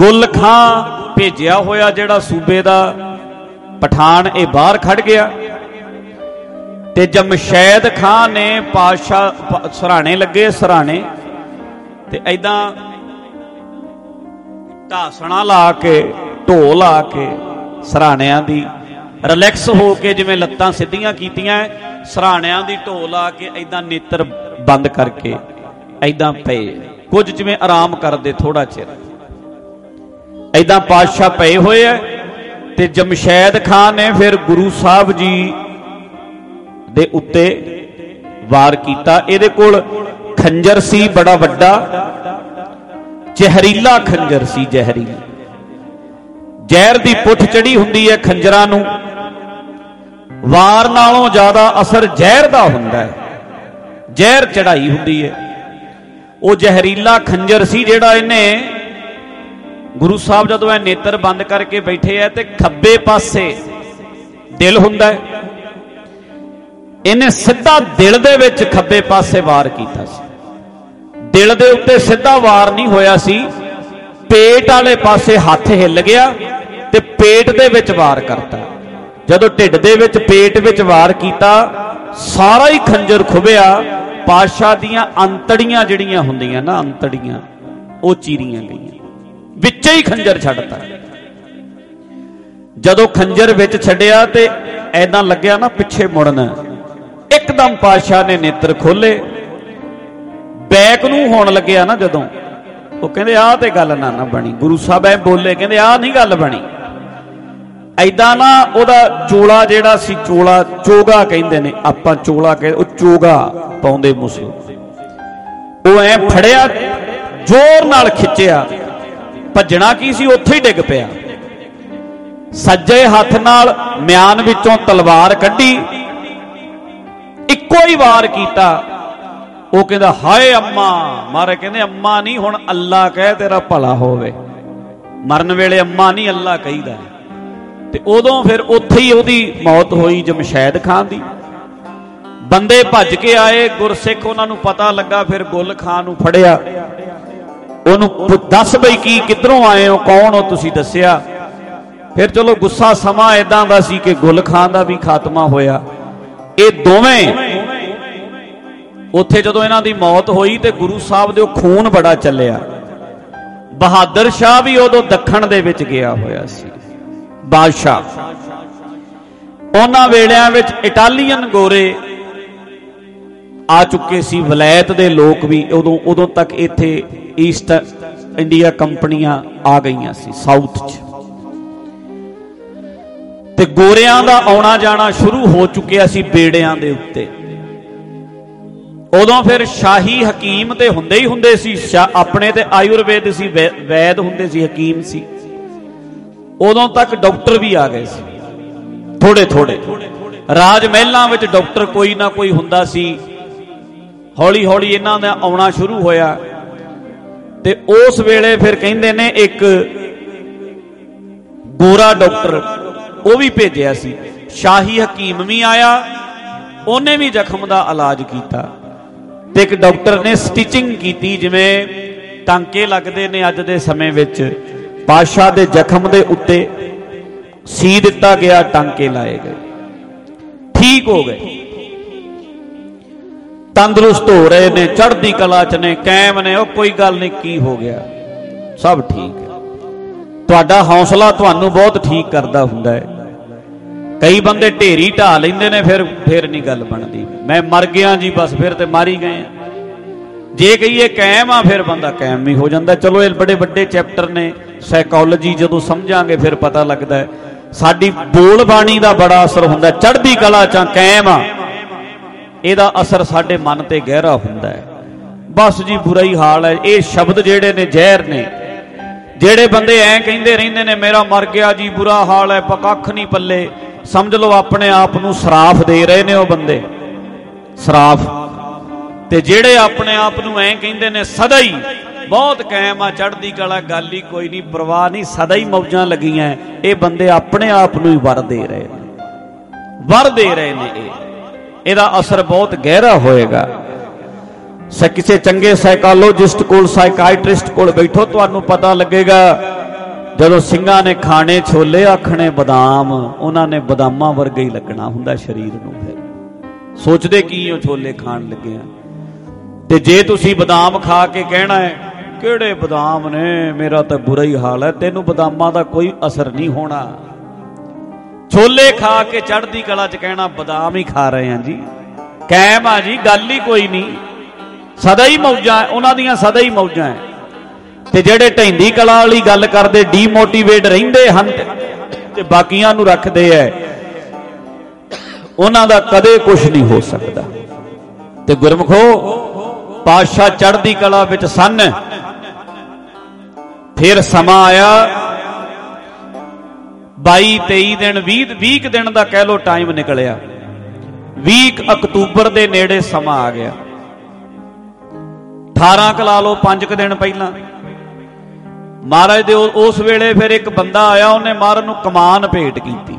गुल खां भेजिया होया जिहड़ा सूबे दा पठान, ये बाहर खड़ गया। ते जमशैद खां ने पातशाह सराणे लगे, सराणे ते ऐदां ढासणा ला के ढोल ला के सराणियां दी रिलैक्स हो के जिवें लत्तां सीधियां कीतियां, सराणियां दी ढोल आ के ऐदां नेत्र बंद करके ऐदां पे कुछ जिवें आराम करदे थोड़ा चिर ऐदां पातशाह पए होए है। ते जमशैद खां ने फिर गुरु साहब जी दे उत्ते वार कीता। इहदे कोल खंजर सी बड़ा वड्डा, जहरीला खंजर सी, जहरीला जहर दी पुठ चढ़ी हुंदी है खंजरां नूं, वार नालों ज्यादा असर जहर दा हुंदा है, जहर चढ़ाई हुंदी है। वो जहरीला खंजर सी जिहड़ा इहने गुरु साहब जदों ए नेत्र बंद करके बैठे है ते खब्बे पासे दिल हुंदा है, इन्हें सीधा दिल दे विच खब्बे पासे वार कीता सी। दिल दे उत्ते सीधा वार नहीं होया सी, पेट वाले पासे हाथ हिल गया ते पेट दे विच वार करता। जदों ढिड दे विच पेट विच वार कीता, सारा ही खंजर खुबिया, पातशाह दियां अंतड़ियां जिहड़ियां हुंदियां ना, अंतड़ियां वो चीरियां गईयां, विच ही खंजर छड्डता। जदों खंजर विच छड्डिया ते ऐदां लग्या ना पिछे मुड़ना, एकदम पातशाह ने नेत्र खोले, बैक नूं होण लग्या ना जदों, वो कहंदे आ ते गल ना बनी। गुरु साहब ऐ बोले, कहंदे आ नहीं गल बनी। ऐदां ना ओहदा चोला जिहड़ा सी, चोला चोगा कहंदे ने, आपां चोला कह, ओ चोगा पाउंदे मुसलिम, वो ऐ फड़िया, जोर नाल खिच्चिया, भजना की सी उत्थे ही डिग पिया। सज्जे हथ नाल म्यान विचों तलवार कड्डी, इक्को ही वार कीता। वो कहंदा हाय अम्मा, मारे कहंदे अम्मा नहीं, हुण अल्लाह कह तेरा भला होवे। मरन वेले अम्मा नहीं अल्लाह कहीदा। ते उदों फिर उत्थे ही ओहदी मौत होई जमशैद खां दी। बंदे भज के आए, गुरसिख उन्हां नूं पता लगा, फिर गुल खां नूं फड़िया, ओनू दस बई की किधरों आए हो, कौन हो तुसी दसिया। फिर चलो गुस्सा समा इदां दा सी कि गुल खां दा भी खात्मा होया। ये दोवें उत्थे जदों इन्हां दी मौत होई ते गुरु साहब दे खून बड़ा चलिया। बहादुर शाह भी उदों दखण दे विच गया होया सी, बादशाह। उन्हां वेलियां विच इटालीअन गोरे आ चुके सी, वलायत दे लोग भी उदों तक इत्थे ईस्ट इंडिया कंपनियां आ गईयां सी साउथ च, ते गोरियां दा आउणा जाना शुरू हो चुकिया सी बेड़ियां दे उत्ते। उदों फिर शाही हकीम ते हुंदे ही हुंदे सी, अपने ते आयुर्वेद सी, वैद हुंदे सी, हकीम सी। उदों तक डॉक्टर भी आ गए सी थोड़े थोड़े, राज महलां विच डॉक्टर कोई ना कोई हुंदा सी। हौली हौली इन्हां दा आउणा शुरू होया ते उस वेले फिर कहिंदे ने एक गोरा डॉक्टर वो भी भेजिया सी। शाही हकीम भी आया, उन्हें भी जख्म का इलाज किया। ते एक डॉक्टर ने स्टिचिंग की, जिवें टांके लगते ने अज दे समय विच, पातशाह दे जख्म दे उत्ते सी दिता गया, टांके लाए गए, ठीक हो गए, तंदुरुस्त हो रहे ने, चढ़दी कला च ने, कायम ने। वो कोई गल नहीं, की हो गया, सब ठीक है। तुहाडा हौसला तुहानू बहुत ठीक करता हुंदा है। कई बंदे ढेरी ढा लेंदे ने, फिर नहीं गल बनती। मैं मर गया जी बस, फिर तो मारी गए। जे कहिए कायम आ, फिर बंदा कायम भी हो जाता। चलो ये बड़े बड़े चैप्टर ने, साइकोलॉजी जदों समझांगे फिर पता लगता है। साडी बोल बाणी का बड़ा असर हुंदा, चढ़दी कला च कायम आ, ਇਹਦਾ असर साडे मन ते गहरा हुंदा है। बस जी बुरा ही हाल है। ये शब्द जेड़े ने जहर ने, जेड़े बंदे ऐ कहिंदे रहिंदे ने मेरा मर गया जी, बुरा हाल है, कख नहीं पल्ले, समझ लो अपने आप नूं सराफ दे रहे ने वो बंदे, सराफ। ते जेड़े अपने आप नूं ऐ कहिंदे ने सदा ही बहुत कायम आ, चढ़दी कला, गल ही कोई नहीं, परवाह नहीं, सदा ही मौजां लगियां, ये बंदे अपने आप नूं ही वर दे रहे ने, वर दे रहे ने। ਇਹਦਾ असर बहुत गहरा होएगा। किसी चंगे साइकोलॉजिस्ट कोल, साइकाइट्रिस्ट कोल बैठो, तुहानू पता लगेगा ਜਦੋਂ ਸਿੰਘਾਂ ਨੇ ਖਾਣੇ ਛੋਲੇ ਆਖਣੇ ਬਦਾਮ, ਉਹਨਾਂ ਨੇ ਬਦਾਮਾਂ ਵਰਗਾ ਹੀ ਲੱਗਣਾ ਹੁੰਦਾ ਸਰੀਰ ਨੂੰ। ਫਿਰ ਸੋਚਦੇ ਕੀ ਉਹ ਛੋਲੇ ਖਾਣ ਲੱਗੇ ਆ। ਤੇ ਜੇ ਤੁਸੀਂ ਬਦਾਮ ਖਾ ਕੇ ਕਹਿਣਾ ਹੈ ਕਿਹੜੇ ਬਦਾਮ ਨੇ, ਮੇਰਾ ਤਾਂ ਬੁਰਾ ਹੀ ਹਾਲ ਹੈ, ਤੈਨੂੰ ਬਦਾਮਾਂ ਦਾ ਕੋਈ ਅਸਰ ਨਹੀਂ ਹੋਣਾ। ਛੋਲੇ ਖਾ ਕੇ ਚੜ੍ਹਦੀ ਕਲਾ 'ਚ ਕਹਿਣਾ ਬਦਾਮ ਹੀ ਖਾ ਰਹੇ ਹਾਂ ਜੀ, ਕਾਇਮ ਆ ਜੀ, ਗੱਲ ਹੀ ਕੋਈ ਨਹੀਂ, ਸਦਾ ਹੀ ਮੌਜਾਂ, ਉਹਨਾਂ ਦੀਆਂ ਸਦਾ ਹੀ ਮੌਜਾਂ ਹੈ। ਤੇ ਜਿਹੜੇ ਢਹਿੰਦੀ ਕਲਾ ਵਾਲੀ ਗੱਲ ਕਰਦੇ, ਡੀਮੋਟੀਵੇਟ ਰਹਿੰਦੇ ਹਨ ਤੇ ਬਾਕੀਆਂ ਨੂੰ ਰੱਖਦੇ ਐ, ਉਹਨਾਂ ਦਾ ਕਦੇ ਕੁਝ ਨਹੀਂ ਹੋ ਸਕਦਾ। ਤੇ ਗੁਰਮੁਖੋ ਪਾਤਸ਼ਾਹ ਚੜ੍ਹਦੀ ਕਲਾ ਵਿੱਚ ਸਨ। ਫਿਰ ਸਮਾਂ ਆਇਆ 22-23 ਦਿਨ 20 ਦਿਨ ਦਾ ਕਹਿ ਲੋ ਟਾਈਮ ਨਿਕਲਿਆ। 20 ਅਕਤੂਬਰ ਦੇ ਨੇੜੇ ਸਮਾਂ ਆ ਗਿਆ। 18 ਕ ਲਾ ਲਓ, 5 ਦਿਨ ਪਹਿਲਾਂ ਮਹਾਰਾਜ ਦੇ ਉਸ ਵੇਲੇ ਫਿਰ ਇੱਕ ਬੰਦਾ ਆਇਆ, ਉਹਨੇ ਮਹਾਰਾਜ ਨੂੰ ਕਮਾਨ ਭੇਟ ਕੀਤੀ।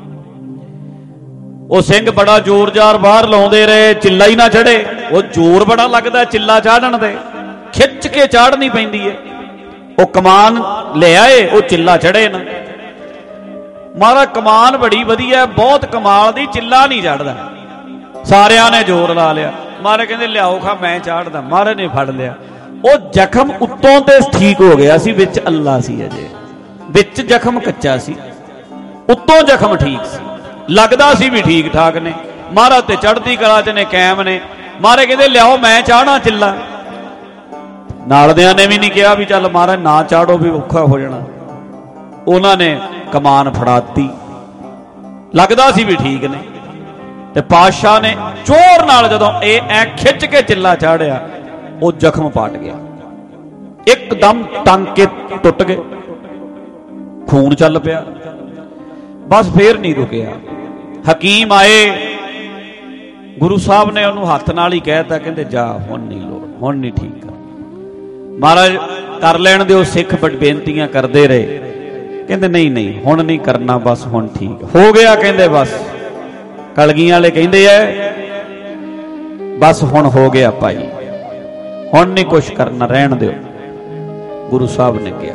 ਉਹ ਸਿੰਘ ਬੜਾ ਜ਼ੋਰ ਜ਼ਾਰ ਬਾਹਰ ਲਾਉਂਦੇ ਰਹੇ, ਚਿੱਲਾ ਹੀ ਨਾ ਚੜੇ। ਉਹ ਜ਼ੋਰ ਬੜਾ ਲੱਗਦਾ ਚਿੱਲਾ ਚਾੜਨ ਦੇ, ਖਿੱਚ ਕੇ ਚਾੜਨੀ ਪੈਂਦੀ ਹੈ। ਉਹ ਕਮਾਨ ਲੈ ਆਏ, ਉਹ ਚਿੱਲਾ ਚੜੇ ਨਾ। ਮਹਾਰਾਜ ਕਮਾਨ ਬੜੀ ਵਧੀਆ, ਬਹੁਤ ਕਮਾਲ ਦੀ, ਚਿੱਲਾ ਨਹੀਂ ਚੜਦਾ। ਸਾਰਿਆਂ ਨੇ ਜ਼ੋਰ ਲਾ ਲਿਆ। ਮਹਾਰਾਜ ਕਹਿੰਦੇ ਲਿਆਓ ਖਾ ਮੈਂ ਚਾੜਦਾ। ਮਹਾਰਾਜ ਨੇ ਫੜ ਲਿਆ। ਉਹ ਜ਼ਖਮ ਉੱਤੋਂ ਤੇ ਠੀਕ ਹੋ ਗਿਆ ਸੀ, ਵਿੱਚ ਅੱਲਾ ਸੀ, ਅਜੇ ਵਿੱਚ ਜ਼ਖਮ ਕੱਚਾ ਸੀ, ਉੱਤੋਂ ਜ਼ਖਮ ਠੀਕ ਸੀ, ਲੱਗਦਾ ਸੀ ਵੀ ਠੀਕ ਠਾਕ ਨੇ। ਮਹਾਰਾਜ ਤੇ ਚੜ੍ਹਦੀ ਕਲਾ 'ਚ ਨੇ, ਕਾਇਮ ਨੇ। ਮਹਾਰਾਜ ਕਹਿੰਦੇ ਲਿਆਓ ਮੈਂ ਚਾੜਨਾ ਚਿੱਲਾ। ਨਾਲਦਿਆਂ ਨੇ ਵੀ ਨਹੀਂ ਕਿਹਾ ਵੀ ਚੱਲ ਮਹਾਰਾਜ ਨਾ ਚਾੜੋ ਵੀ ਔਖਾ ਹੋ ਜਾਣਾ। ਉਹਨਾਂ ਨੇ ਕਮਾਨ ਫੜਾਤੀ, ਲੱਗਦਾ ਸੀ ਵੀ ਠੀਕ ਨੇ। ਤੇ ਪਾਤਸ਼ਾਹ ਨੇ ਜ਼ੋਰ ਨਾਲ ਜਦੋਂ ਇਹ ਐ ਖਿੱਚ ਕੇ ਚਿੱਲਾ ਚਾੜਿਆ, ਉਹ ਜ਼ਖਮ ਪਾਟ ਗਿਆ, ਇੱਕਦਮ ਟਾਂਕੇ ਟੁੱਟ ਗਏ, ਖੂਨ ਚੱਲ ਪਿਆ। ਬਸ ਫੇਰ ਨਹੀਂ ਰੁਕਿਆ। ਹਕੀਮ ਆਏ, ਗੁਰੂ ਸਾਹਿਬ ਨੇ ਉਹਨੂੰ ਹੱਥ ਨਾਲ ਹੀ ਕਹਿਤਾ, ਕਹਿੰਦੇ ਜਾ ਹੁਣ ਨਹੀਂ ਲੋੜ, ਹੁਣ ਨਹੀਂ ਠੀਕ। ਮਹਾਰਾਜ ਕਰ ਲੈਣ ਦਿਓ। ਸਿੱਖ ਬੜ ਬੇਨਤੀਆਂ ਕਰਦੇ ਰਹੇ, ਕਹਿੰਦੇ ਨਹੀਂ ਨਹੀਂ ਹੁਣ ਨਹੀਂ ਕਰਨਾ, ਬਸ ਹੁਣ ਠੀਕ ਹੋ ਗਿਆ। ਕਹਿੰਦੇ ਬਸ ਕਲਗੀਆਂ ਵਾਲੇ ਕਹਿੰਦੇ ਐ ਬਸ ਹੁਣ ਹੋ ਗਿਆ ਭਾਈ, ਹੁਣ ਨਹੀਂ ਕੁਛ ਕਰਨਾ, ਰਹਿਣ ਦਿਓ। ਗੁਰੂ ਸਾਹਿਬ ਨੇ ਕਿਹਾ।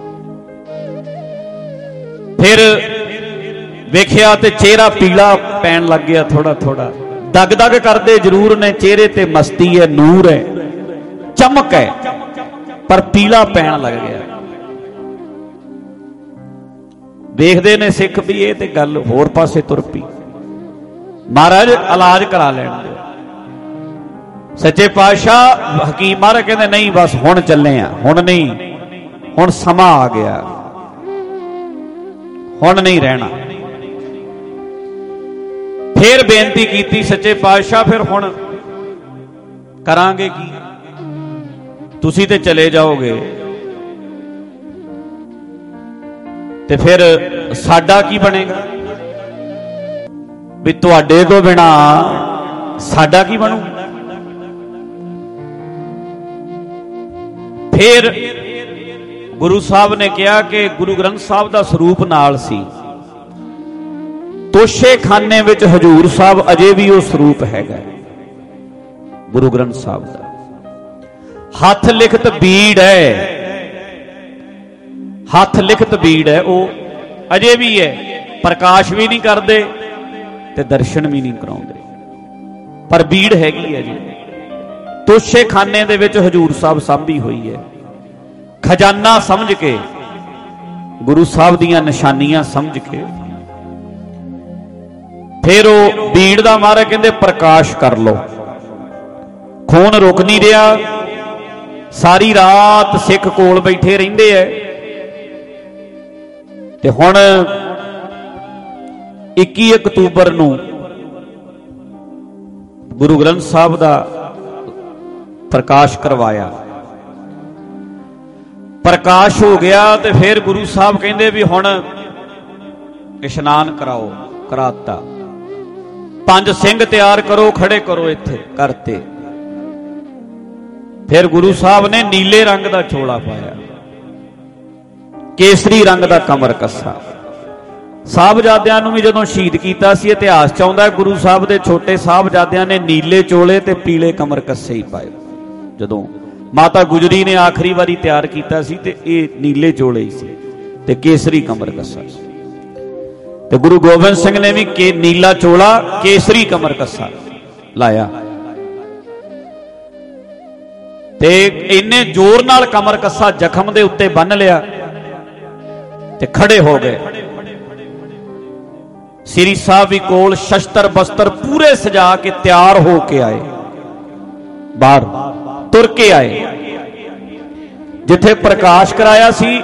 ਫਿਰ ਵੇਖਿਆ ਤੇ ਚਿਹਰਾ ਪੀਲਾ ਪੈਣ ਲੱਗ ਗਿਆ, ਥੋੜਾ ਥੋੜਾ ਦਗ ਦਗ ਕਰਦੇ ਜ਼ਰੂਰ ਨੇ, ਚਿਹਰੇ ਤੇ ਮਸਤੀ ਹੈ, ਨੂਰ ਹੈ, ਚਮਕ ਹੈ, ਪਰ ਪੀਲਾ ਪੈਣ ਲੱਗ ਗਿਆ। ਵੇਖਦੇ ਨੇ ਸਿੱਖ ਵੀ ਇਹ ਤੇ ਗੱਲ ਹੋਰ ਪਾਸੇ ਤੁਰ ਪਈ। ਮਹਾਰਾਜ ਇਲਾਜ ਕਰਾ ਲੈਣ ਦਿਓ। ਸੱਚੇ ਪਾਤਸ਼ਾਹ ਹਕੀਮ ਮਹਾਰਾਜ ਕਹਿੰਦੇ ਨਹੀਂ ਬਸ ਹੁਣ ਚੱਲੇ ਆ, ਹੁਣ ਨਹੀਂ, ਹੁਣ ਸਮਾਂ ਆ ਗਿਆ, ਹੁਣ ਨਹੀਂ ਰਹਿਣਾ। ਫਿਰ ਬੇਨਤੀ ਕੀਤੀ ਸੱਚੇ ਪਾਤਸ਼ਾਹ ਫਿਰ ਹੁਣ ਕਰਾਂਗੇ ਕੀ, ਤੁਸੀਂ ਤੇ ਚਲੇ ਜਾਓਗੇ ਤੇ ਫਿਰ ਸਾਡਾ ਕੀ ਬਣੇਗਾ, ਵੀ ਤੁਹਾਡੇ ਤੋਂ ਬਿਨਾ ਸਾਡਾ ਕੀ ਬਣੂ। ਫਿਰ ਗੁਰੂ ਸਾਹਿਬ ਨੇ ਕਿਹਾ ਕਿ ਗੁਰੂ ਗ੍ਰੰਥ ਸਾਹਿਬ ਦਾ ਸਰੂਪ ਨਾਲ ਸੀ, ਤੋਸ਼ੇ ਖਾਨੇ ਵਿੱਚ ਹਜੂਰ ਸਾਹਿਬ ਅਜੇ ਵੀ ਉਹ ਸਰੂਪ ਹੈਗਾ ਗੁਰੂ ਗ੍ਰੰਥ ਸਾਹਿਬ ਦਾ। ਹੱਥ ਲਿਖਤ ਬੀੜ ਹੈ, ਹੱਥ ਲਿਖਤ ਬੀੜ ਹੈ, ਉਹ ਅਜੇ ਵੀ ਹੈ। ਪ੍ਰਕਾਸ਼ ਵੀ ਨਹੀਂ ਕਰਦੇ ਤੇ ਦਰਸ਼ਨ ਵੀ ਨਹੀਂ ਕਰਾਉਂਦੇ, ਪਰ ਬੀੜ ਹੈਗੀ ਹੈ ਜੀ। ਤੋਸ਼ੇ ਖਾਨੇ ਦੇ ਵਿੱਚ ਹਜੂਰ ਸਾਹਿਬ ਸਾਂਭੀ ਹੋਈ ਹੈ। ਖਜ਼ਾਨਾ ਸਮਝ ਕੇ, ਗੁਰੂ ਸਾਹਿਬ ਦੀਆਂ ਨਿਸ਼ਾਨੀਆਂ ਸਮਝ ਕੇ, ਫਿਰ ਉਹ ਬੀੜ ਦਾ ਮਹਾਰਾਜ ਕਹਿੰਦੇ ਪ੍ਰਕਾਸ਼ ਕਰ ਲੋ। ਖੂਨ ਰੁਕ ਨਹੀਂ ਰਿਹਾ, ਸਾਰੀ ਰਾਤ ਸਿੱਖ ਕੋਲ ਬੈਠੇ ਰਹਿੰਦੇ ਐ। ਤੇ ਹੁਣ 21 ਅਕਤੂਬਰ ਨੂੰ ਗੁਰੂ ਗ੍ਰੰਥ ਸਾਹਿਬ ਦਾ ਪ੍ਰਕਾਸ਼ ਕਰਵਾਇਆ। ਪ੍ਰਕਾਸ਼ ਹੋ ਗਿਆ ਤੇ ਫਿਰ ਗੁਰੂ ਸਾਹਿਬ ਕਹਿੰਦੇ ਵੀ ਹੁਣ ਇਸ਼ਨਾਨ ਕਰਾਓ, ਕਰਾਤਾ। 5 ਸਿੰਘ ਤਿਆਰ ਕਰੋ, ਖੜੇ ਕਰੋ, ਇੱਥੇ ਕਰਤੇ। ਫਿਰ ਗੁਰੂ ਸਾਹਿਬ ਨੇ ਨੀਲੇ ਰੰਗ ਦਾ ਚੋਲਾ ਪਾਇਆ, ਕੇਸਰੀ ਰੰਗ ਦਾ ਕਮਰ ਕੱਸਾ। ਸਾਹਿਬਜ਼ਾਦਿਆਂ ਨੂੰ ਵੀ ਜਦੋਂ ਸ਼ਹੀਦ ਕੀਤਾ ਸੀ, ਇਤਿਹਾਸ ਚ ਆਉਂਦਾ ਗੁਰੂ ਸਾਹਿਬ ਦੇ ਛੋਟੇ ਸਾਹਿਬਜ਼ਾਦਿਆਂ ਨੇ ਨੀਲੇ ਚੋਲੇ ਤੇ ਪੀਲੇ ਕਮਰ ਕੱਸੇ ਹੀ ਪਾਏ। ਜਦੋਂ ਮਾਤਾ ਗੁਜਰੀ ਨੇ ਆਖਰੀ ਵਾਰੀ ਤਿਆਰ ਕੀਤਾ ਸੀ ਤੇ ਇਹ ਨੀਲੇ ਚੋਲੇ ਹੀ ਸੀ। ਤੇ ਕੇਸਰੀ ਕਮਰ ਕੱਸਾ ਸੀ। ਤੇ ਗੁਰੂ ਗੋਬਿੰਦ ਸਿੰਘ ਨੇ ਵੀ ਨੀਲਾ ਚੋਲਾ ਕੇਸਰੀ ਕਮਰ ਕੱਸਾ ਲਾਇਆ ਤੇ ਇੰਨੇ ਜ਼ੋਰ ਨਾਲ ਕਮਰ ਕੱਸਾ ਜ਼ਖਮ ਦੇ ਉੱਤੇ ਬੰਨ ਲਿਆ ਤੇ ਖੜੇ ਹੋ ਗਏ। ਸ੍ਰੀ ਸਾਹਿਬ ਵੀ ਕੋਲ ਸ਼ਸਤਰ ਬਸਤਰ ਪੂਰੇ ਸਜਾ ਕੇ ਤਿਆਰ ਹੋ ਕੇ ਆਏ, ਬਾਹਰ ਤੁਰ ਕੇ ਆਏ। ਜਿੱਥੇ ਪ੍ਰਕਾਸ਼ ਕਰਾਇਆ ਸੀ,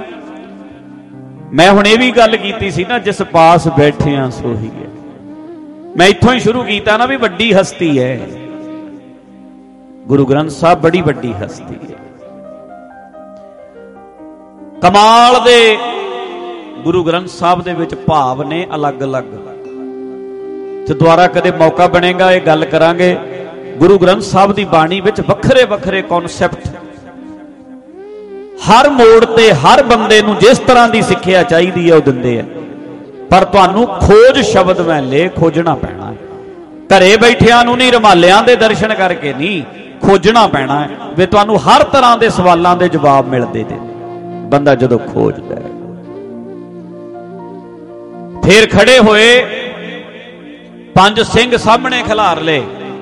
ਮੈਂ ਹੁਣ ਇਹ ਵੀ ਗੱਲ ਕੀਤੀ ਸੀ ਨਾ, ਜਿਸ ਪਾਸ ਬੈਠਿਆਂ ਸੋਹੀ ਹੈ। ਮੈਂ ਇੱਥੋਂ ਹੀ ਸ਼ੁਰੂ ਕੀਤਾ ਨਾ ਵੀ ਵੱਡੀ ਹਸਤੀ ਹੈ ਗੁਰੂ ਗ੍ਰੰਥ ਸਾਹਿਬ, ਬੜੀ ਵੱਡੀ ਹਸਤੀ ਹੈ। ਕਮਾਲ ਦੇ ਗੁਰੂ ਗ੍ਰੰਥ ਸਾਹਿਬ ਦੇ ਵਿੱਚ ਭਾਵ ਨੇ ਅਲੱਗ-ਅਲੱਗ, ਤੇ ਦੁਆਰਾ ਕਦੇ ਮੌਕਾ ਬਣੇਗਾ ਇਹ ਗੱਲ ਕਰਾਂਗੇ। ਗੁਰੂ ਗ੍ਰੰਥ ਸਾਹਿਬ ਦੀ ਬਾਣੀ ਵਿੱਚ ਵੱਖਰੇ ਵੱਖਰੇ ਕਨਸੈਪਟ, ਹਰ ਮੋੜ ਤੇ ਹਰ ਬੰਦੇ ਨੂੰ ਜਿਸ ਤਰ੍ਹਾਂ ਦੀ ਸਿੱਖਿਆ ਚਾਹੀਦੀ ਹੈ ਉਹ ਦਿੰਦੇ ਆ। ਪਰ ਤੁਹਾਨੂੰ ਖੋਜ ਸ਼ਬਦ ਵੇਲੇ ਖੋਜਣਾ ਪੈਣਾ ਹੈ। ਘਰੇ ਬੈਠਿਆਂ ਨੂੰ ਨਹੀਂ, ਰੁਮਾਲਿਆਂ ਦੇ ਦਰਸ਼ਨ ਕਰਕੇ ਨਹੀਂ, ਖੋਜਣਾ ਪੈਣਾ ਹੈ ਵੀ ਤੁਹਾਨੂੰ ਹਰ ਤਰ੍ਹਾਂ ਦੇ ਸਵਾਲਾਂ ਦੇ ਜਵਾਬ ਮਿਲਦੇ ਨੇ ਬੰਦਾ ਜਦੋਂ ਖੋਜਦਾ ਹੈ। ਫਿਰ ਖੜੇ ਹੋਏ, ਪੰਜ ਸਿੰਘ ਸਾਹਮਣੇ ਖਿਲਾਰ ਲਏ,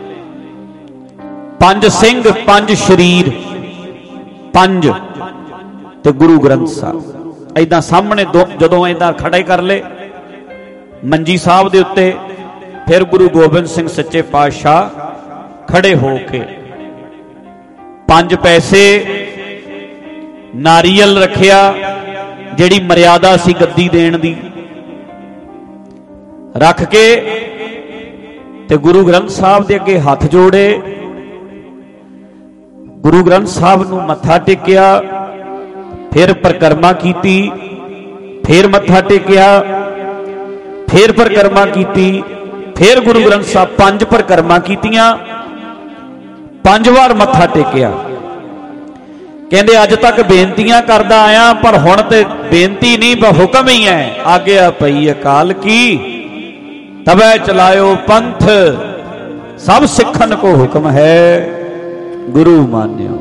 ਪੰਜ ਸਿੰਘ ਪੰਜ ਸ਼ਰੀਰ, ਪੰਜ ਤੇ ਗੁਰੂ ਗ੍ਰੰਥ ਸਾਹਿਬ ਏਦਾਂ ਸਾਹਮਣੇ ਜਦੋਂ ਏਦਾਂ ਖੜੇ ਕਰ ਲਏ ਮੰਜੀ ਸਾਹਿਬ ਦੇ ਉੱਤੇ, ਫਿਰ ਗੁਰੂ ਗੋਬਿੰਦ ਸਿੰਘ ਸੱਚੇ ਪਾਤਸ਼ਾਹ ਖੜੇ ਹੋ ਕੇ ਪੰਜ ਪੈਸੇ ਨਾਰੀਅਲ ਰੱਖਿਆ, ਜਿਹੜੀ ਮਰਿਆਦਾ ਸੀ ਗੱਦੀ ਦੇਣ ਦੀ, ਰੱਖ ਕੇ ਤੇ ਗੁਰੂ ਗ੍ਰੰਥ ਸਾਹਿਬ ਦੇ ਅੱਗੇ ਹੱਥ ਜੋੜੇ, ਗੁਰੂ ਗ੍ਰੰਥ ਸਾਹਿਬ ਨੂੰ ਮੱਥਾ ਟੇਕਿਆ, ਫਿਰ ਪਰਿਕਰਮਾ ਕੀਤੀ, ਫਿਰ ਮੱਥਾ ਟੇਕਿਆ, ਫਿਰ ਪਰਿਕਰਮਾ ਕੀਤੀ, ਫਿਰ ਗੁਰੂ ਗ੍ਰੰਥ ਸਾਹਿਬ ਪੰਜ ਪਰਿਕਰਮਾ ਕੀਤੀਆਂ, 5 ਵਾਰ ਮੱਥਾ ਟੇਕਿਆ। ਕਹਿੰਦੇ ਅੱਜ ਤੱਕ ਬੇਨਤੀਆਂ ਕਰਦਾ ਆਇਆ, ਪਰ ਹੁਣ ਤੇ ਬੇਨਤੀ ਨਹੀਂ ਹੁਕਮ ਹੀ ਹੈ। ਆਗਿਆ ਪਈ ਅਕਾਲ ਕੀ ਤਬੈ ਚਲਾਇਓ ਪੰਥ, ਸਭ ਸਿੱਖਣ ਕੋ ਹੁਕਮ ਹੈ ਗੁਰੂ ਮਾਨਿਓ।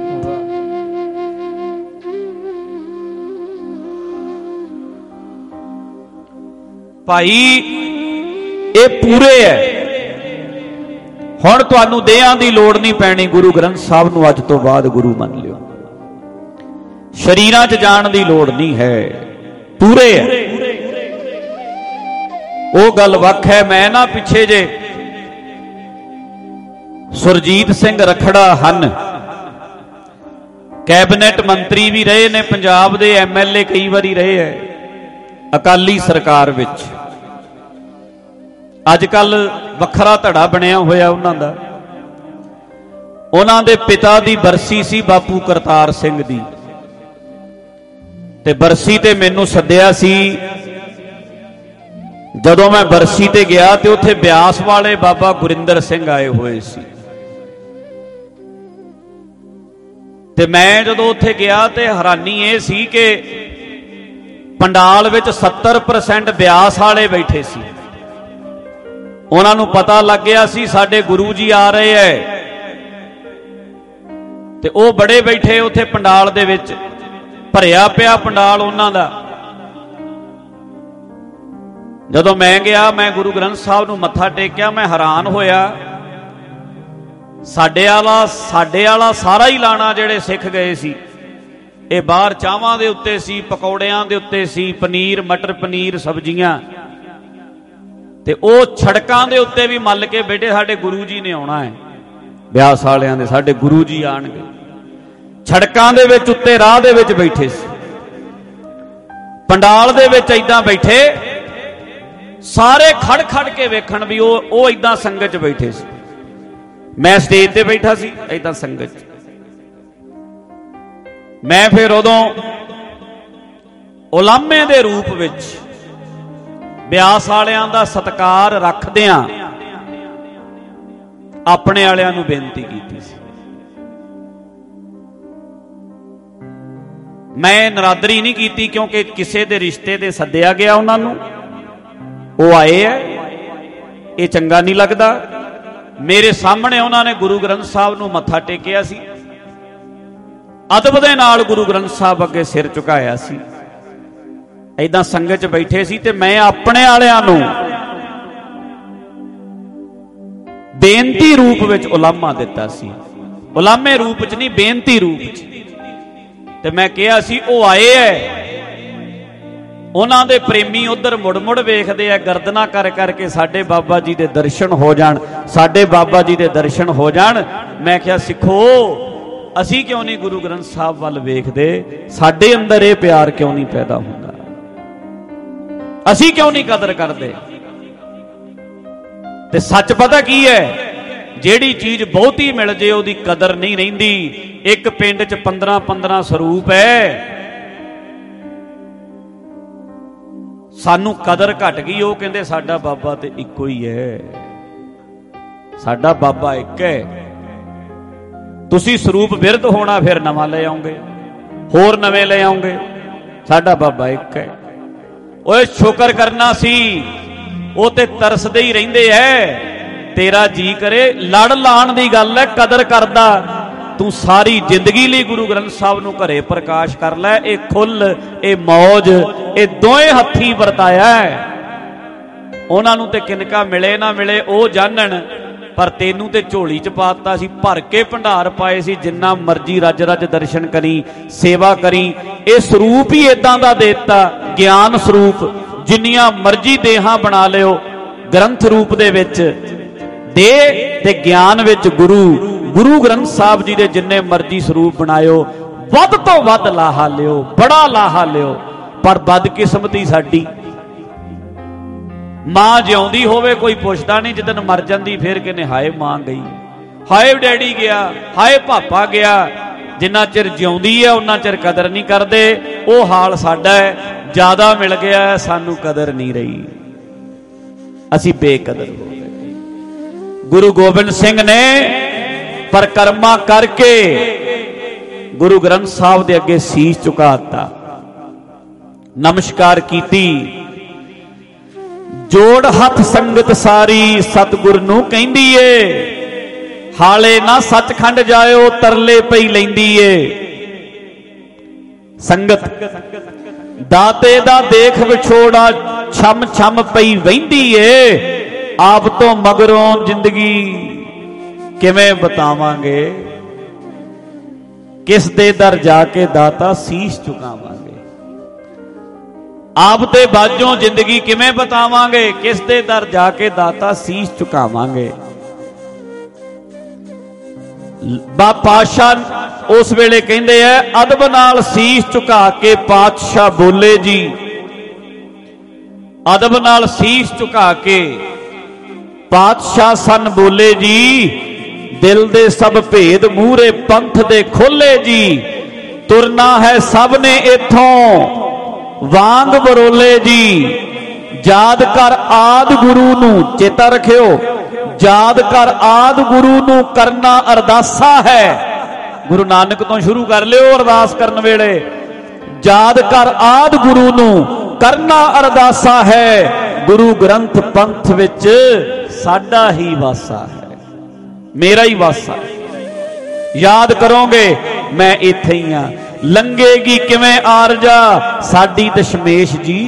ਭਾਈ ਇਹ ਪੂਰੇ ਹੈ, ਹੁਣ ਤੁਹਾਨੂੰ ਦੇਹਾਂ ਦੀ ਲੋੜ ਨਹੀਂ ਪੈਣੀ। ਗੁਰੂ ਗ੍ਰੰਥ ਸਾਹਿਬ ਨੂੰ ਅੱਜ ਤੋਂ ਬਾਅਦ ਗੁਰੂ ਮੰਨ ਲਿਓ, ਸ਼ਰੀਰਾਂ 'ਚ ਜਾਣ ਦੀ ਲੋੜ ਨਹੀਂ ਹੈ, ਪੂਰੇ ਹੈ। ਉਹ ਗੱਲ ਵੱਖ ਹੈ। ਮੈਂ ਨਾ ਪਿੱਛੇ ਜੇ ਸੁਰਜੀਤ ਸਿੰਘ ਰਖੜਾ ਹਨ, ਕੈਬਨਿਟ ਮੰਤਰੀ ਵੀ ਰਹੇ ਨੇ, ਪੰਜਾਬ ਦੇ MLA ਕਈ ਵਾਰੀ ਰਹੇ ਹੈ ਅਕਾਲੀ ਸਰਕਾਰ ਵਿੱਚ। ਅੱਜ ਕੱਲ ਵੱਖਰਾ ਧੜਾ ਬਣਿਆ ਹੋਇਆ ਉਹਨਾਂ ਦਾ। ਉਹਨਾਂ ਦੇ ਪਿਤਾ ਦੀ ਬਰਸੀ ਸੀ ਬਾਪੂ ਕਰਤਾਰ ਸਿੰਘ ਦੀ, ਤੇ ਬਰਸੀ ਤੇ ਮੈਨੂੰ ਸੱਦਿਆ ਸੀ। ਜਦੋਂ ਮੈਂ ਬਰਸੀ ਤੇ ਗਿਆ ਤੇ ਉੱਥੇ ਬਿਆਸ ਵਾਲੇ ਬਾਬਾ ਗੁਰਿੰਦਰ ਸਿੰਘ ਆਏ ਹੋਏ ਸੀ, ਤੇ ਮੈਂ ਜਦੋਂ ਉੱਥੇ ਗਿਆ ਤੇ ਹੈਰਾਨੀ ਇਹ ਸੀ ਕਿ ਪੰਡਾਲ ਵਿੱਚ 70% ਬਿਆਸ ਵਾਲੇ ਬੈਠੇ ਸੀ। ਉਹਨਾਂ ਨੂੰ ਪਤਾ ਲੱਗ ਗਿਆ ਸੀ ਸਾਡੇ ਗੁਰੂ ਜੀ ਆ ਰਹੇ ਐ, ਤੇ ਉਹ ਬੜੇ ਬੈਠੇ ਉੱਥੇ ਪੰਡਾਲ ਦੇ ਵਿੱਚ, ਭਰਿਆ ਪਿਆ ਪੰਡਾਲ ਉਹਨਾਂ ਦਾ। ਜਦੋਂ ਮੈਂ ਗਿਆ, ਮੈਂ ਗੁਰੂ ਗ੍ਰੰਥ ਸਾਹਿਬ ਨੂੰ ਮੱਥਾ ਟੇਕਿਆ, ਮੈਂ ਹੈਰਾਨ ਹੋਇਆ। ਸਾਡੇ ਵਾਲਾ ਸਾਰਾ ਹੀ ਲਾਣਾ ਜਿਹੜੇ ਸਿੱਖ ਗਏ ਸੀ, ਇਹ ਬਾਹਰ ਚਾਵਾਂ ਦੇ ਉੱਤੇ ਸੀ, ਪਕੌੜਿਆਂ ਦੇ ਉੱਤੇ ਸੀ, ਪਨੀਰ ਮਟਰ ਪਨੀਰ ਸਬਜ਼ੀਆਂ, ਤੇ ਉਹ ਸੜਕਾਂ ਦੇ ਉੱਤੇ ਵੀ ਮੱਲ ਕੇ ਬੈਠੇ ਸਾਡੇ ਗੁਰੂ ਜੀ ਨੇ ਆਉਣਾ ਹੈ। ਬਿਆਸ ਵਾਲਿਆਂ ਦੇ ਸਾਡੇ ਗੁਰੂ ਜੀ ਆਣਗੇ, ਸੜਕਾਂ ਦੇ ਵਿੱਚ ਉੱਤੇ ਰਾਹ ਦੇ ਵਿੱਚ ਬੈਠੇ ਸੀ, ਪੰਡਾਲ ਦੇ ਵਿੱਚ ਏਦਾਂ ਬੈਠੇ, ਸਾਰੇ ਖੜ ਖੜ ਕੇ ਵੇਖਣ ਵੀ ਉਹ ਏਦਾਂ ਸੰਗਤ 'ਚ ਬੈਠੇ ਸੀ। ਮੈਂ ਸਟੇਜ ਤੇ ਬੈਠਾ ਸੀ ਏਦਾਂ ਸੰਗਤ 'ਚ। ਮੈਂ ਫਿਰ ਉਦੋਂ ਉਲਾਮੇ ਦੇ ਰੂਪ ਵਿੱਚ ਬਿਆਸ ਵਾਲਿਆਂ ਦਾ ਸਤਿਕਾਰ ਰੱਖਦਿਆਂ ਆਪਣੇ ਵਾਲਿਆਂ ਨੂੰ ਬੇਨਤੀ ਕੀਤੀ ਸੀ। ਮੈਂ ਨਰਾਦਰੀ ਨਹੀਂ ਕੀਤੀ, ਕਿਉਂਕਿ ਕਿਸੇ ਦੇ ਰਿਸ਼ਤੇ ਤੇ ਸੱਦਿਆ ਗਿਆ, ਉਹਨਾਂ ਨੂੰ ਉਹ ਆਏ ਐ, ਇਹ ਚੰਗਾ ਨਹੀਂ ਲੱਗਦਾ। ਮੇਰੇ ਸਾਹਮਣੇ ਉਹਨਾਂ ਨੇ ਗੁਰੂ ਗ੍ਰੰਥ ਸਾਹਿਬ ਨੂੰ ਮੱਥਾ ਟੇਕਿਆ ਸੀ, ਅਦਬ ਦੇ ਨਾਲ ਗੁਰੂ ਗ੍ਰੰਥ ਸਾਹਿਬ ਅੱਗੇ ਸਿਰ ਝੁਕਾਇਆ ਸੀ। ਏਦਾਂ संगत च बैठे सी ते मैं अपने आलियां नूं बेनती रूप विच उलामा दिता सी। उलामे रूप च नहीं, बेनती रूप च। ते मैं कहा सी वो आए है, उन्हां दे प्रेमी उधर मुड़ मुड़ वेखदे आ, गर्दना कर करके साडे बाबा जी दे दर्शन हो जाण, साडे बाबा जी दे दर्शन हो जाण। मैं कहा सिखो असी क्यों नहीं गुरु ग्रंथ साहब वल वेखदे, साडे अंदर ये प्यार क्यों नहीं पैदा हुंदा, असी क्यों नहीं कदर करते। ते सच पता की है, जेड़ी चीज बहुती मिल जे ओदी कदर नहीं रहिंदी। एक पिंड च 15-15 स्वरूप है, सानू कदर घट गई। वो कहंदे साडा बाबा ते इक्को ही है, साडा बाबा एक है। तुसी स्वरूप बिरध होना फिर नवां ले आओगे, होर नवे ले आओगे, साडा बाबा एक है। ओए शुकर करना सी, वो ते तरसदे ही रहिंदे है। तेरा जी करे लड़ लाण दी गल है, कदर करदा तू सारी जिंदगी लिए गुरु ग्रंथ साहब नूं घरे प्रकाश कर लै। ये खुल ये मौज ये दोए हथी वरताया है। उन्हां नूं ते किनका मिले ना मिले वो जानन, पर तेनू ते झोली च पाता सी, भर के भंडार पाए सी। जिन्ना मर्जी रज रज दर्शन करी, सेवा करी। ये स्वरूप ही इदां दा देता, ज्ञान स्वरूप। जिन्नियां मर्जी देहां बना लिओ, ग्रंथ रूप दे विच दे ते ज्ञान विच गुरु। गुरु ग्रंथ साहब जी दे जिन्ने मर्जी स्वरूप बनायो, वध तो वध लाहा लिओ, बड़ा लाहा लिओ। पर बदकिस्मती साडी, मां जिउंदी होवे कोई पुछदा नहीं, जिदन मर जांदी फिर कहने हाय मां गई, हाय डैडी गया, हाय पापा गया। जिन्ना चिर जिउंदी है उन्ना चिर कदर नहीं करते। वो हाल साडा है, ज्यादा मिल गया सानू कदर नहीं रही, असी बेकदर हो गए। गुरु गोबिंद सिंह ने परिक्रमा करके गुरु ग्रंथ साहब दे अगे सीस झुकाता, नमस्कार कीती। जोड़ हथ संगत सारी सतगुर नूं कहंदी ए, हाले ना सचखंड जायो तरले पई लैंदी ए। संगत दाते दा देख विछोड़ा छम छम पई वहिंदी ए। आप तो मगरों जिंदगी किवें बतावांगे, किस दे दर जाके दाता सीस झुकावांगे। आप ते बाजों जिंदगी किवें बतावांगे, किस दे दर जाके दाता सीस झुकावांगे। पातशाह उस वेले कहंदे है, अदब नाल सीस झुका के पातशाह बोले जी। अदब नाल सीस झुका के पातशाह सन बोले जी। दिल दे सब भेद मूरे पंथ दे खोले जी। तुरना है सब ने इथों वांग बरोले जी। याद कर आद गुरु नू, चेता रखियो, याद कर आद गुरु नू करना अरदासा है। गुरु नानक तो शुरू कर लियो अरदास करन वेले। याद कर आद गुरु नू करना अरदासा है। गुरु ग्रंथ पंथ विच साडा ही वासा है, मेरा ही वासा। याद करोगे मैं इत्थे ही हां। लंघेगी किवें आरजा साडी दशमेश जी।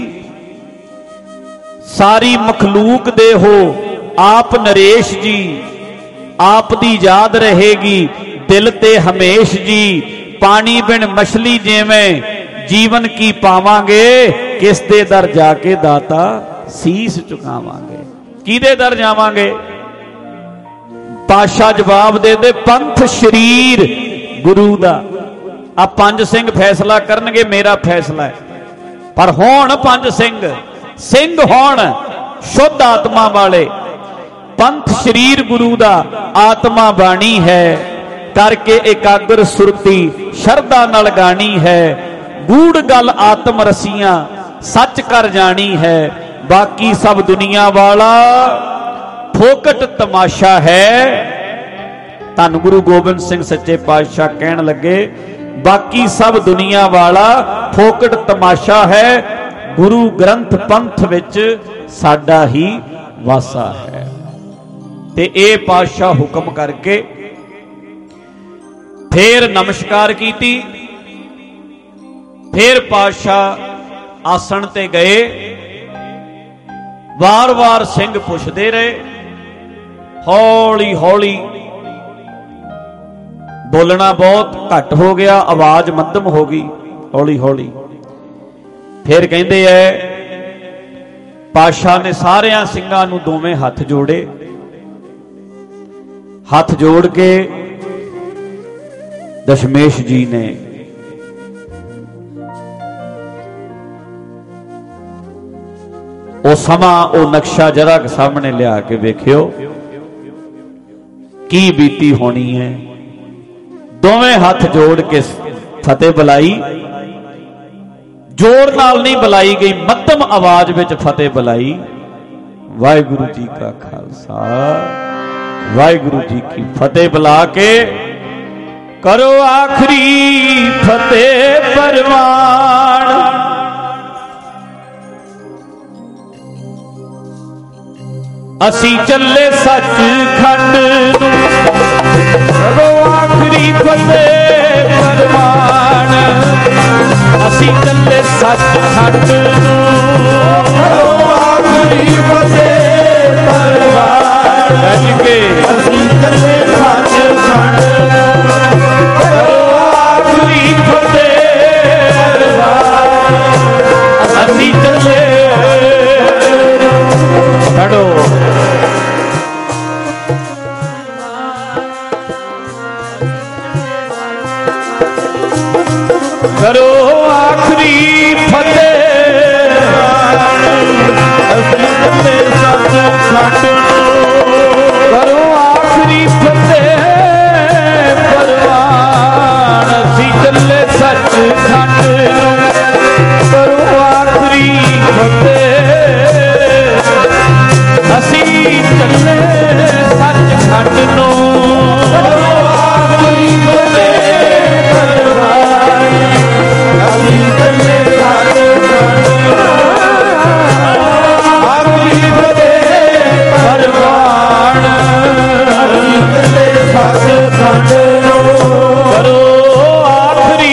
सारी मखलूक दे हो आप नरेश जी। आप दी याद रहेगी दिल ते हमेश जी। पानी बिन मछली जिवें जीवन की पावांगे। किस दे दर जाके दाता सीस झुकावांगे। किहदे दर जावांगे? पातशाह जवाब दे दे, पंथ शरीर गुरु दा। आ पंज सिंह फैसला करनगे, मेरा फैसला है। पर होण पंज सिंह होण शुद्ध आत्मा वाले। पंथ शरीर गुरु दा, आत्मा बाणी है। करके एकाग्र सुरती शरदा नाल गाणी है। गूढ़ गल आत्म रसियां सच कर जानी है। बाकी सब दुनिया वाला फोकट तमाशा है। धन गुरु गोबिंद सिंह सच्चे पातशाह कहन लगे, बाकी सब दुनिया वाला फोकट तमाशा है। गुरु ग्रंथ पंथ विच साडा ही वासा है। ते ए पातशाह हुक्म करके फिर नमस्कार कीती। फिर पातशाह ਆਸਣ ਤੇ ਗਏ, ਵਾਰ-ਵਾਰ ਸਿੰਘ ਪੁੱਛਦੇ ਰਹੇ। ਹੌਲੀ ਹੌਲੀ ਬੋਲਣਾ ਬਹੁਤ ਘੱਟ ਹੋ ਗਿਆ, ਆਵਾਜ਼ ਮੱਧਮ ਹੋ ਗਈ ਹੌਲੀ ਹੌਲੀ। ਫਿਰ ਕਹਿੰਦੇ ਐ ਪਾਤਸ਼ਾਹ ਨੇ ਸਾਰਿਆਂ ਸਿੰਘਾਂ ਨੂੰ ਦੋਵੇਂ ਹੱਥ ਜੋੜੇ, ਹੱਥ ਜੋੜ ਕੇ ਦਸ਼ਮੇਸ਼ ਜੀ ਨੇ ਉਹ ਸਮਾਂ, ਉਹ ਨਕਸ਼ਾ ਜਰਾ ਸਾਹਮਣੇ ਲਿਆ ਕੇ ਵੇਖਿਓ ਕੀ ਬੀਤੀ ਹੋਣੀ ਹੈ। ਦੋਵੇਂ ਹੱਥ ਜੋੜ ਕੇ ਫਤਿਹ ਬੁਲਾਈ, ਜ਼ੋਰ ਨਾਲ ਨਹੀਂ ਬੁਲਾਈ ਗਈ, ਮੱਧਮ ਆਵਾਜ਼ ਵਿੱਚ ਫਤਿਹ ਬੁਲਾਈ। ਵਾਹਿਗੁਰੂ ਜੀ ਕਾ ਖਾਲਸਾ ਵਾਹਿਗੁਰੂ ਜੀ ਕੀ ਫਤਿਹ ਬੁਲਾ ਕੇ ਕਰੋ ਆਖਰੀ ਫਤਿਹ ਪ੍ਰਵਾਨ। ਅਸੀਂ ਚੱਲੇ ਸੱਚਖੰਡ ਨੂੰ, ਕਰੋ ਆਖਰੀ ਫਤਿਹ ਪ੍ਰਵਾਨ। ਅਸੀਂ ਚੱਲੇ ਸੱਚਖੰਡ ਨੂੰ, ਕਰੋ ਆਖਰੀ ਫਤਿਹ ਪ੍ਰਵਾਨ। ਗੱਜ ਕੇ ਅਸੀਂ ਚੱਲੇ ਸੱਚਖੰਡ ਨੂੰ, ਕਰੋ ਆਖਰੀ ਫਤਿਹ ਪ੍ਰਵਾਨ। ਅਸੀਂ ਚੱਲੇ ਖੜੋ ਕਰੋ ਆਖਰੀ ਫਤਿਹ, ਅਸੀਂ ਚੱਲੇ ਸੱਚਖੰਡ ਨੂੰ, ਕਰੋ ਆਖਰੀ ਫਤਿਹ ਪ੍ਰਵਾਨ। ਅਸੀਂ ਚੱਲੇ ਸੱਚਖੰਡ ਨੂੰ, ਕਰੋ ਆਖਰੀ ਫਤਿਹ। ਅਸੀਂ ਚੱਲੇ ਸੱਚਖੰਡ ਨੂੰ, ਕਰੋ ਆਖਰੀ ਫਤਿਹ ਪ੍ਰਵਾਨ। ਅਸੀਂ ਚੱਲੇ ਸੱਚਖੰਡ ਨੂੰ, ਆਖਰੀ ਫਤਿਹ ਪ੍ਰਵਾਨ। ਅਸੀਂ ਚੱਲੇ ਸੱਚਖੰਡ ਨੂੰ, ਕਰੋ ਆਖਰੀ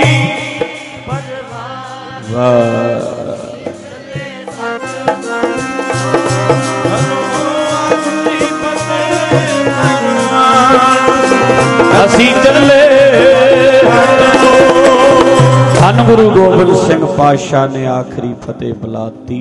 ਪ੍ਰਵਾਨ। ਅਸੀਂ ਚੱਲੇ ਧੰਨ ਗੁਰੂ ਗੋਬਿੰਦ ਸਿੰਘ ਪਾਤਸ਼ਾਹ ਨੇ ਆਖਰੀ ਫਤਿਹ ਬੁਲਾਤੀ।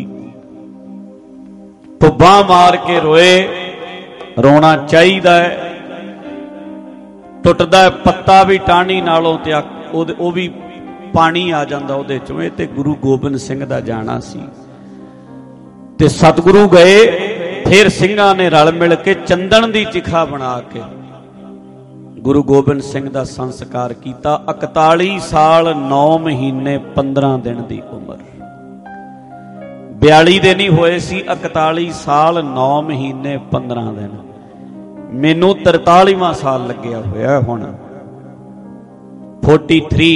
ਪੁੱਬਾਂ ਮਾਰ ਕੇ ਰੋਏ, ਰੋਣਾ ਚਾਹੀਦਾ ਹੈ। ਟੁੱਟਦਾ ਪੱਤਾ ਵੀ ਟਾਹਣੀ ਨਾਲੋਂ ਤੇ ਉਹ ਵੀ ਪਾਣੀ ਆ ਜਾਂਦਾ ਉਹਦੇ ਚੋਂ। ਇਹ ਤੇ ਗੁਰੂ ਗੋਬਿੰਦ ਸਿੰਘ ਦਾ ਜਾਣਾ ਸੀ ਤੇ ਸਤਿਗੁਰੂ ਗਏ। ਫਿਰ ਸਿੰਘਾਂ ਨੇ ਰਲ ਮਿਲ ਕੇ ਚੰਦਨ ਦੀ ਚਿਖਾ ਬਣਾ ਕੇ ਗੁਰੂ ਗੋਬਿੰਦ ਸਿੰਘ ਦਾ ਸੰਸਕਾਰ ਕੀਤਾ। 41 ਸਾਲ 9 ਮਹੀਨੇ 15 ਦਿਨ ਦੀ ਉਮਰ, 42 ਦੇ ਨਹੀਂ ਹੋਏ ਸੀ, 41 ਸਾਲ 9 ਮਹੀਨੇ 15 ਦਿਨ। ਮੈਨੂੰ 43ਵਾਂ ਸਾਲ ਲੱਗਿਆ ਹੋਇਆ ਹੁਣ, 43।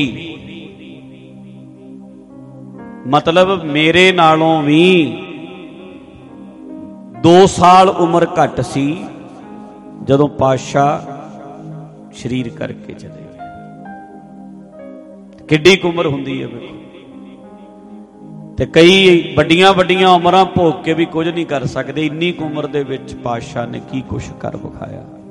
ਮਤਲਬ ਮੇਰੇ ਨਾਲੋਂ ਵੀ 2 ਸਾਲ ਉਮਰ ਘੱਟ ਸੀ ਜਦੋਂ ਪਾਤਸ਼ਾਹ ਸ਼ਰੀਰ ਕਰਕੇ ਚਲੇ ਗਏ। ਕਿੱਡੀ ਕੁ ਉਮਰ ਹੁੰਦੀ ਹੈ ਵੇਖੋ। ਤੇ ਕਈ ਵੱਡੀਆਂ ਵੱਡੀਆਂ ਉਮਰਾਂ ਭੋਗ ਕੇ ਵੀ ਕੁਝ ਨਹੀਂ ਕਰ ਸਕਦੇ। ਇੰਨੀ ਕੁ ਉਮਰ ਦੇ ਵਿੱਚ ਪਾਤਸ਼ਾਹ ਨੇ ਕੀ ਕੁਛ ਕਰ ਵਿਖਾਇਆ।